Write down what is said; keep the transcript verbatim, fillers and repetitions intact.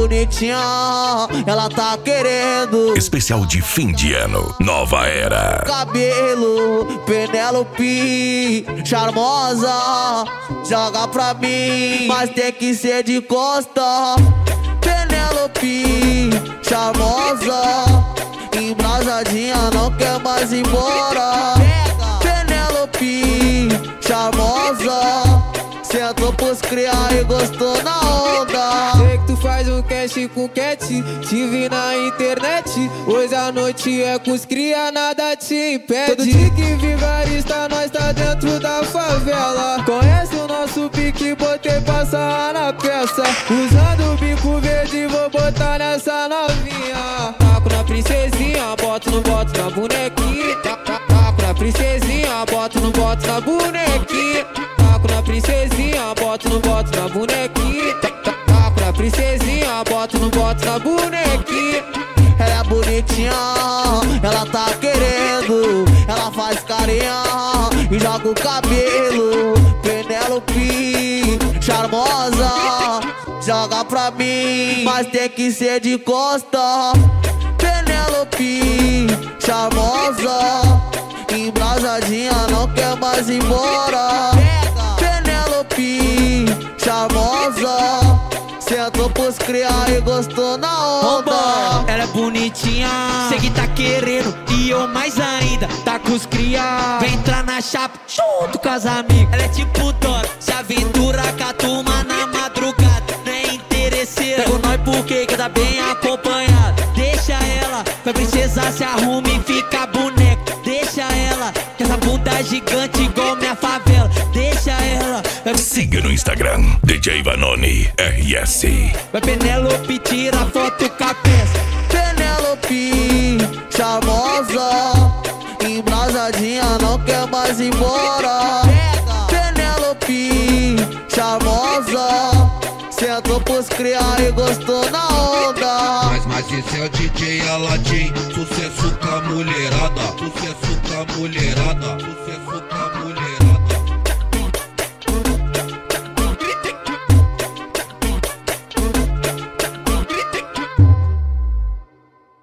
bonitinha, ela tá querendo. Especial de fim de ano, nova era. Cabelo, Penélope, charmosa, joga pra mim, mas tem que ser de costa. Penélope, charmosa, embrasadinha, não quer mais ir embora. Penélope, charmosa, sentou pros criar e gostou na onda. Sei que tu faz um cast com cat, te vi na internet. Hoje a noite é com os cria, nada te impede. Todo tique vigarista, nós tá dentro da favela. Conhece o nosso pique, botei passar na peça. Usando o bico verde, vou botar nessa novinha. Taco na princesinha, boto no boto na bonequinha. Taco na princesinha, boto no boto na bonequinha. Taco na princesinha, boto no boto na bonequinha. Taco na princesinha, boto no boto na bonequinha. Ela é bonitinha, ela tá querendo. Ela faz carinha e joga o cabelo. Penélope, charmosa, joga pra mim, mas tem que ser de costa. Penélope, charmosa, embrasadinha, não quer mais ir embora. Penélope, charmosa, sentou pros criar e gostou na onda. Ela é bonitinha, sei que tá querendo, e eu mais ainda, tá com os cria. Vem entrar na chapa, junto com as amigas. Ela é tipo Dora, se aventura com a turma na madrugada. Não é interesseira, pego nós porque quer tá bem acompanhado. Deixa ela, pra princesa se arruma e fica boneca. Deixa ela, que essa bunda gigante igual minha favela. Deixa ela, vai... Siga no Instagram, D J Vanoni R S. Vai Penélope, tira foto com a peça. Penélope, charmosa, embrasadinha, não quer mais ir embora. Penélope, charmosa, sentou pros criar e gostou na onda. Mas, mas esse é o D J Aladim, sucesso com a mulherada. Sucesso com a mulherada. Sucesso com a mulherada.